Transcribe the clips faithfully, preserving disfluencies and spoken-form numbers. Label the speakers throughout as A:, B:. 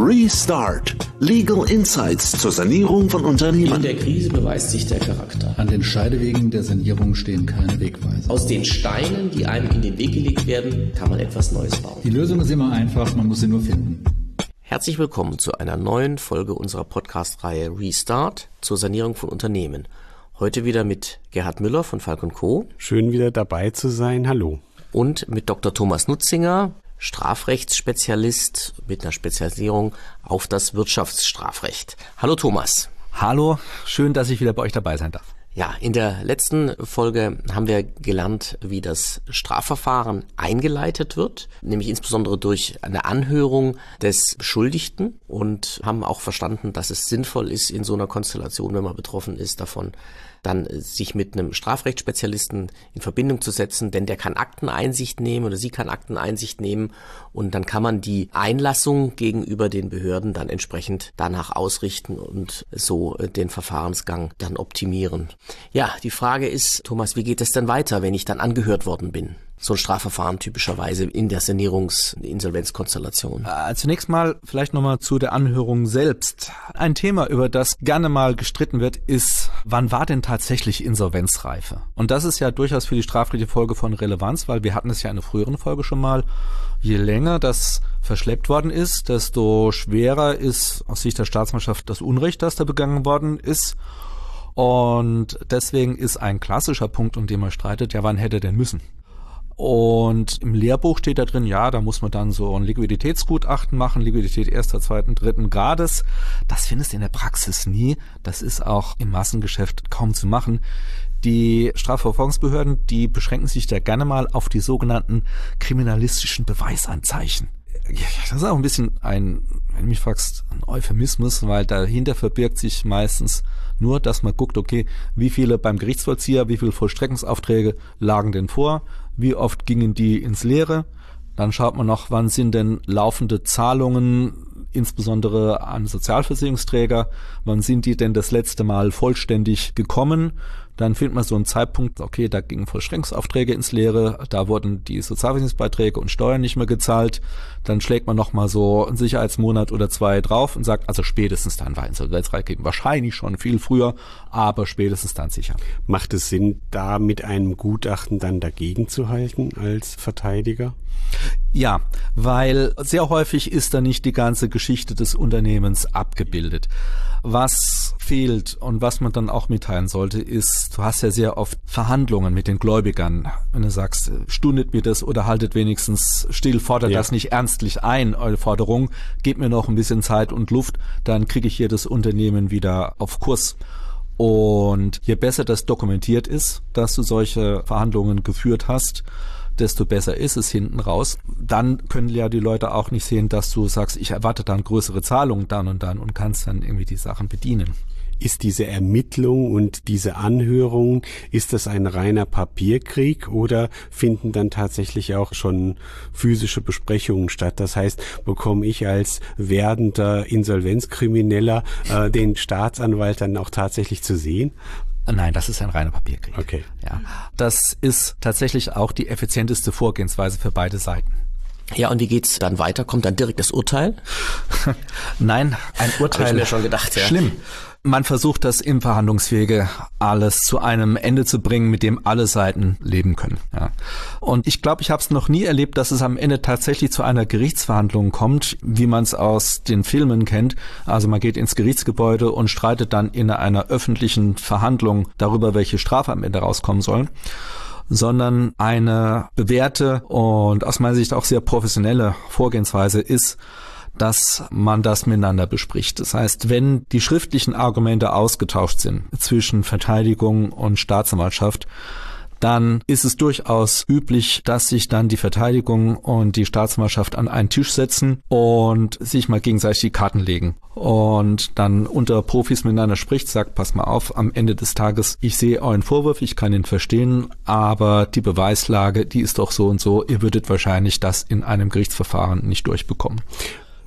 A: Restart. Legal Insights zur Sanierung von Unternehmen.
B: In der Krise beweist sich der Charakter.
C: An den Scheidewegen der Sanierung stehen keine Wegweiser.
B: Aus den Steinen, die einem in den Weg gelegt werden, kann man etwas Neues bauen.
C: Die Lösung ist immer einfach, man muss sie nur finden.
B: Herzlich willkommen zu einer neuen Folge unserer Podcast-Reihe Restart zur Sanierung von Unternehmen. Heute wieder mit Gerhard Müller von Falk und Co.
D: Schön wieder dabei zu sein. Hallo.
B: Und mit Doktor Thomas Nutzinger, Strafrechtsspezialist mit einer Spezialisierung auf das Wirtschaftsstrafrecht. Hallo Thomas.
E: Hallo, schön, dass ich wieder bei euch dabei sein darf.
B: Ja, in der letzten Folge haben wir gelernt, wie das Strafverfahren eingeleitet wird, nämlich insbesondere durch eine Anhörung des Beschuldigten, und haben auch verstanden, dass es sinnvoll ist, in so einer Konstellation, wenn man betroffen ist, davon dann sich mit einem Strafrechtsspezialisten in Verbindung zu setzen, denn der kann Akteneinsicht nehmen oder sie kann Akteneinsicht nehmen, und dann kann man die Einlassung gegenüber den Behörden dann entsprechend danach ausrichten und so den Verfahrensgang dann optimieren. Ja, die Frage ist, Thomas, wie geht es denn weiter, wenn ich dann angehört worden bin? So ein Strafverfahren typischerweise in der Sanierungs-Insolvenzkonstellation.
E: Äh, zunächst mal vielleicht nochmal zu der Anhörung selbst. Ein Thema, über das gerne mal gestritten wird, ist, wann war denn tatsächlich Insolvenzreife? Und das ist ja durchaus für die strafrechtliche Folge von Relevanz, weil wir hatten es ja in einer früheren Folge schon mal. Je länger das verschleppt worden ist, desto schwerer ist aus Sicht der Staatsanwaltschaft das Unrecht, das da begangen worden ist. Und deswegen ist ein klassischer Punkt, um den man streitet, ja, wann hätte denn müssen? Und im Lehrbuch steht da drin, ja, da muss man dann so ein Liquiditätsgutachten machen, Liquidität erster, zweiten, dritten Grades. Das findest du in der Praxis nie. Das ist auch im Massengeschäft kaum zu machen. Die Strafverfolgungsbehörden, die beschränken sich da gerne mal auf die sogenannten kriminalistischen Beweisanzeichen. Das ist auch ein bisschen ein, wenn du mich fragst, ein Euphemismus, weil dahinter verbirgt sich meistens nur, dass man guckt, okay, wie viele beim Gerichtsvollzieher, wie viele Vollstreckungsaufträge lagen denn vor, wie oft gingen die ins Leere. Dann schaut man noch, wann sind denn laufende Zahlungen, insbesondere an Sozialversicherungsträger, wann sind die denn das letzte Mal vollständig gekommen. Dann findet man so einen Zeitpunkt, okay, da gingen Vollstreckungsaufträge ins Leere, da wurden die Sozialversicherungsbeiträge und Steuern nicht mehr gezahlt. Dann schlägt man nochmal so einen Sicherheitsmonat oder zwei drauf und sagt, also spätestens dann war Insolvenzreif geben. Wahrscheinlich schon viel früher, aber spätestens dann sicher.
D: Macht es Sinn, da mit einem Gutachten dann dagegen zu halten als Verteidiger?
E: Ja, weil sehr häufig ist da nicht die ganze Geschichte des Unternehmens abgebildet. Was fehlt und was man dann auch mitteilen sollte, ist, du hast ja sehr oft Verhandlungen mit den Gläubigern. Wenn du sagst, stundet mir das oder haltet wenigstens still, fordert ja. das nicht ernstlich ein, eure Forderung, gebt mir noch ein bisschen Zeit und Luft, dann kriege ich hier das Unternehmen wieder auf Kurs. Und je besser das dokumentiert ist, dass du solche Verhandlungen geführt hast, desto besser ist es hinten raus. Dann können ja die Leute auch nicht sehen, dass du sagst, ich erwarte dann größere Zahlungen dann und dann und kannst dann irgendwie die Sachen bedienen.
D: Ist diese Ermittlung und diese Anhörung, ist das ein reiner Papierkrieg oder finden dann tatsächlich auch schon physische Besprechungen statt? Das heißt, bekomme ich als werdender Insolvenzkrimineller äh, den Staatsanwalt dann auch tatsächlich zu sehen?
E: Nein, das ist ein reiner Papierkrieg.
D: Okay.
E: Ja, das ist tatsächlich auch die effizienteste Vorgehensweise für beide Seiten.
B: Ja, und wie geht's dann weiter? Kommt dann direkt das Urteil?
E: Nein, ein Urteil.
B: Hab ich mir schon gedacht, ja.
E: Schlimm. Man versucht das im Verhandlungswege alles zu einem Ende zu bringen, mit dem alle Seiten leben können. Ja. Und ich glaube, ich habe es noch nie erlebt, dass es am Ende tatsächlich zu einer Gerichtsverhandlung kommt, wie man es aus den Filmen kennt. Also man geht ins Gerichtsgebäude und streitet dann in einer öffentlichen Verhandlung darüber, welche Strafe am Ende rauskommen soll, sondern eine bewährte und aus meiner Sicht auch sehr professionelle Vorgehensweise ist, dass man das miteinander bespricht. Das heißt, wenn die schriftlichen Argumente ausgetauscht sind zwischen Verteidigung und Staatsanwaltschaft, dann ist es durchaus üblich, dass sich dann die Verteidigung und die Staatsanwaltschaft an einen Tisch setzen und sich mal gegenseitig die Karten legen. Und dann unter Profis miteinander spricht, sagt, pass mal auf, am Ende des Tages, ich sehe euren Vorwurf, ich kann ihn verstehen, aber die Beweislage, die ist doch so und so, ihr würdet wahrscheinlich das in einem Gerichtsverfahren nicht durchbekommen.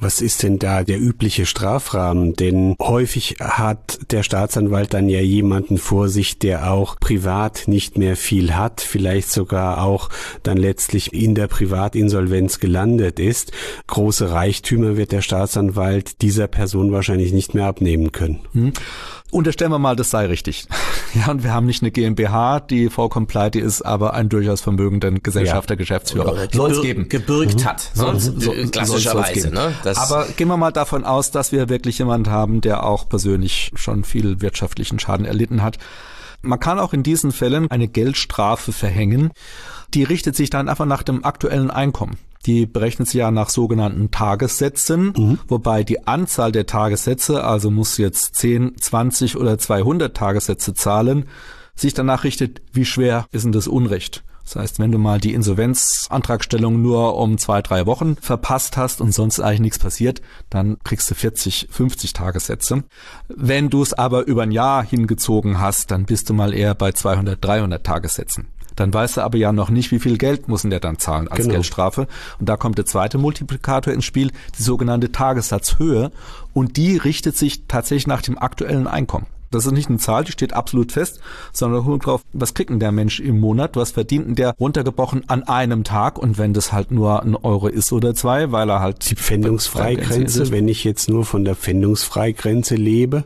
D: Was ist denn da der übliche Strafrahmen? Denn häufig hat der Staatsanwalt dann ja jemanden vor sich, der auch privat nicht mehr viel hat, vielleicht sogar auch dann letztlich in der Privatinsolvenz gelandet ist. Große Reichtümer wird der Staatsanwalt dieser Person wahrscheinlich nicht mehr abnehmen können.
E: Hm. Unterstellen wir mal, das sei richtig. Ja, und wir haben nicht eine GmbH, die vollkommen pleite ist, aber einen durchaus vermögenden Gesellschafter, ja. Geschäftsführer. Soll es geben.
B: Gebürgt hat. Sonst, so, klassischerweise. Ne? Das
E: aber gehen wir mal davon aus, dass wir wirklich jemanden haben, der auch persönlich schon viel wirtschaftlichen Schaden erlitten hat. Man kann auch in diesen Fällen eine Geldstrafe verhängen. Die richtet sich dann einfach nach dem aktuellen Einkommen. Die berechnet sich ja nach sogenannten Tagessätzen, mhm. wobei die Anzahl der Tagessätze, also muss jetzt zehn, zwanzig oder zweihundert Tagessätze zahlen, sich danach richtet, wie schwer ist denn das Unrecht. Das heißt, wenn du mal die Insolvenzantragstellung nur um zwei, drei Wochen verpasst hast und sonst eigentlich nichts passiert, dann kriegst du vierzig, fünfzig Tagessätze. Wenn du es aber über ein Jahr hingezogen hast, dann bist du mal eher bei zweihundert, dreihundert Tagessätzen. Dann weißt du aber ja noch nicht, wie viel Geld muss der dann zahlen als genau. Geldstrafe. Und da kommt der zweite Multiplikator ins Spiel, die sogenannte Tagessatzhöhe. Und die richtet sich tatsächlich nach dem aktuellen Einkommen. Das ist nicht eine Zahl, die steht absolut fest, sondern kommt drauf, was kriegt denn der Mensch im Monat, was verdient denn der runtergebrochen an einem Tag, und wenn das halt nur ein Euro ist oder zwei, weil er halt...
D: Die Pfändungsfreigrenze, wenn ich jetzt nur von der Pfändungsfreigrenze lebe?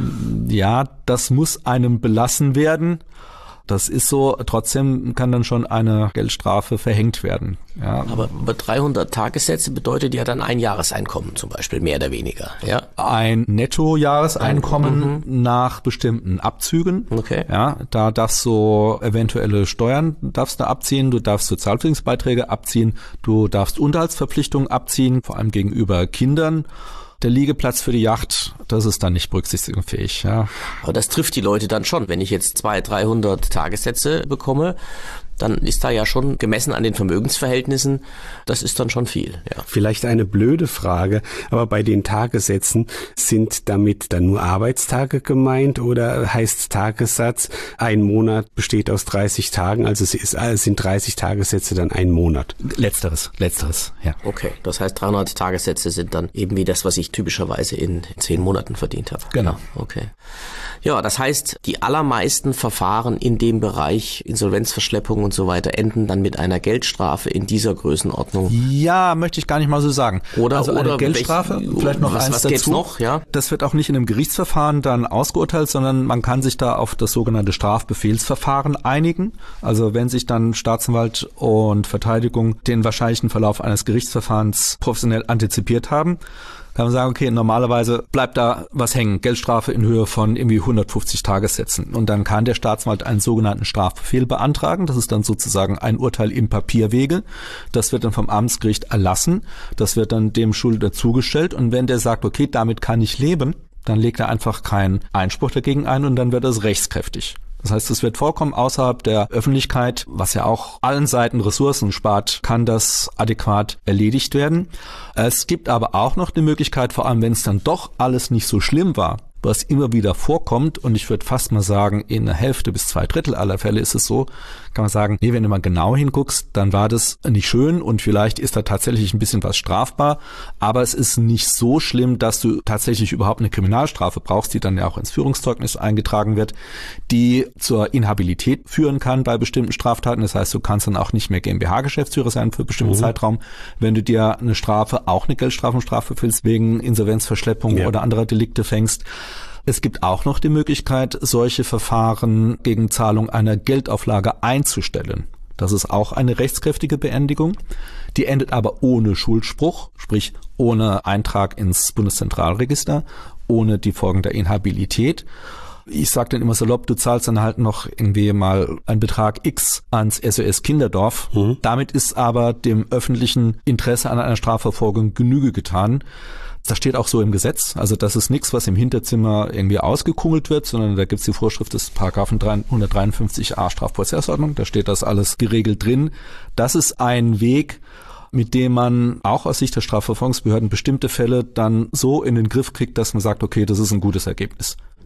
E: Ja, das muss einem belassen werden. Das ist so, trotzdem kann dann schon eine Geldstrafe verhängt werden. Ja.
B: Aber über dreihundert Tagessätze bedeutet ja dann ein Jahreseinkommen zum Beispiel, mehr oder weniger. Ja.
E: Ein Nettojahreseinkommen mhm. nach bestimmten Abzügen.
B: Okay.
E: Ja, da darfst du eventuelle Steuern darfst du abziehen, du darfst Sozialversicherungsbeiträge abziehen, du darfst Unterhaltsverpflichtungen abziehen, vor allem gegenüber Kindern. Der Liegeplatz für die Yacht, das ist dann nicht berücksichtigungsfähig. Ja.
B: Aber das trifft die Leute dann schon. Wenn ich jetzt zweihundert, dreihundert Tagessätze bekomme, dann ist da ja schon gemessen an den Vermögensverhältnissen, das ist dann schon viel. Ja.
D: Vielleicht eine blöde Frage, aber bei den Tagessätzen sind damit dann nur Arbeitstage gemeint oder heißt Tagessatz, ein Monat besteht aus dreißig Tagen, also es, ist, es sind dreißig Tagessätze dann ein Monat?
E: Letzteres, letzteres, ja.
B: Okay, das heißt dreihundert Tagessätze sind dann eben wie das, was ich typischerweise in zehn Monaten verdient habe.
E: Genau.
B: Okay. Ja, das heißt, die allermeisten Verfahren in dem Bereich Insolvenzverschleppung und so weiter enden dann mit einer Geldstrafe in dieser Größenordnung.
E: Ja, möchte ich gar nicht mal so sagen.
B: Oder,
E: also eine
B: oder
E: Geldstrafe,
B: welch,
E: vielleicht noch
B: was,
E: eins
B: was
E: dazu.
B: Gibt's noch? Ja?
E: Das wird auch nicht in einem Gerichtsverfahren dann ausgeurteilt, sondern man kann sich da auf das sogenannte Strafbefehlsverfahren einigen. Also wenn sich dann Staatsanwalt und Verteidigung den wahrscheinlichen Verlauf eines Gerichtsverfahrens professionell antizipiert haben, kann man sagen, okay, normalerweise bleibt da was hängen, Geldstrafe in Höhe von irgendwie hundertfünfzig Tagessätzen. Und dann kann der Staatsanwalt einen sogenannten Strafbefehl beantragen. Das ist dann sozusagen ein Urteil im Papierwege. Das wird dann vom Amtsgericht erlassen. Das wird dann dem Schuldner zugestellt. Und wenn der sagt, okay, damit kann ich leben, dann legt er einfach keinen Einspruch dagegen ein und dann wird das rechtskräftig. Das heißt, es wird vollkommen außerhalb der Öffentlichkeit, was ja auch allen Seiten Ressourcen spart, kann das adäquat erledigt werden. Es gibt aber auch noch die Möglichkeit, vor allem wenn es dann doch alles nicht so schlimm war, was immer wieder vorkommt, und ich würde fast mal sagen, in der Hälfte bis zwei Drittel aller Fälle ist es so, kann man sagen, nee, wenn du mal genau hinguckst, dann war das nicht schön und vielleicht ist da tatsächlich ein bisschen was strafbar, aber es ist nicht so schlimm, dass du tatsächlich überhaupt eine Kriminalstrafe brauchst, die dann ja auch ins Führungszeugnis eingetragen wird, die zur Inhabilität führen kann bei bestimmten Straftaten. Das heißt, du kannst dann auch nicht mehr GmbH-Geschäftsführer sein für einen bestimmten mhm. Zeitraum, wenn du dir eine Strafe, auch eine Geldstrafenstrafe willst, wegen Insolvenzverschleppung ja. oder anderer Delikte fängst. Es gibt auch noch die Möglichkeit, solche Verfahren gegen Zahlung einer Geldauflage einzustellen. Das ist auch eine rechtskräftige Beendigung. Die endet aber ohne Schuldspruch, sprich ohne Eintrag ins Bundeszentralregister, ohne die Folgen der Inhabilität. Ich sage dann immer salopp, du zahlst dann halt noch irgendwie mal einen Betrag X ans S O S Kinderdorf. Mhm. Damit ist aber dem öffentlichen Interesse an einer Strafverfolgung Genüge getan. Das steht auch so im Gesetz. Also das ist nichts, was im Hinterzimmer irgendwie ausgekungelt wird, sondern da gibt es die Vorschrift des Paragraphen hundertdreiundfünfzig a Strafprozessordnung. Da steht das alles geregelt drin. Das ist ein Weg, mit dem man auch aus Sicht der Strafverfolgungsbehörden bestimmte Fälle dann so in den Griff kriegt, dass man sagt, okay, das ist ein gutes Ergebnis.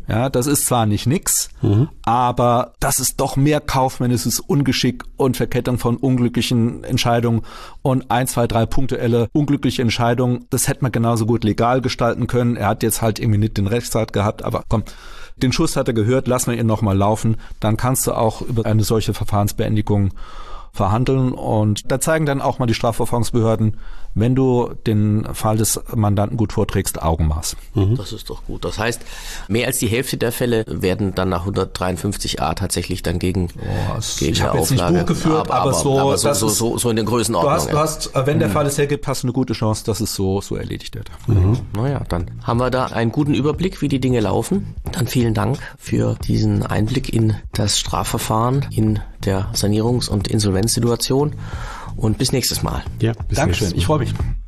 E: Ja, das ist zwar nicht nix, mhm. aber das ist doch mehr kaufmännisches Ungeschick und Verkettung von unglücklichen Entscheidungen und ein, zwei, drei punktuelle unglückliche Entscheidungen. Das hätte man genauso gut legal gestalten können. Er hat jetzt halt irgendwie nicht den Rechtsrat gehabt, aber komm, den Schuss hat er gehört, lassen wir ihn nochmal laufen. Dann kannst du auch über eine solche Verfahrensbeendigung verhandeln und da zeigen dann auch mal die Strafverfolgungsbehörden, wenn du den Fall des Mandanten gut vorträgst, Augenmaß.
B: Mhm. Das ist doch gut. Das heißt, mehr als die Hälfte der Fälle werden dann nach hundertdreiundfünfzig a tatsächlich dann gegen,
E: oh,
B: gegen
E: ich habe jetzt nicht Buch geführt, aber, aber, so,
B: aber so,
E: das
B: so,
E: ist,
B: so, so in den Größenordnungen.
E: Du hast, du hast, wenn der Fall es hergibt, hast du eine gute Chance, dass es so, so erledigt wird.
B: Mhm. Naja, dann haben wir da einen guten Überblick, wie die Dinge laufen. Dann vielen Dank für diesen Einblick in das Strafverfahren in der Sanierungs- und Insolvenzsituation und bis nächstes Mal.
E: Ja, bis Dankeschön, nächstes Mal. Ich freue mich.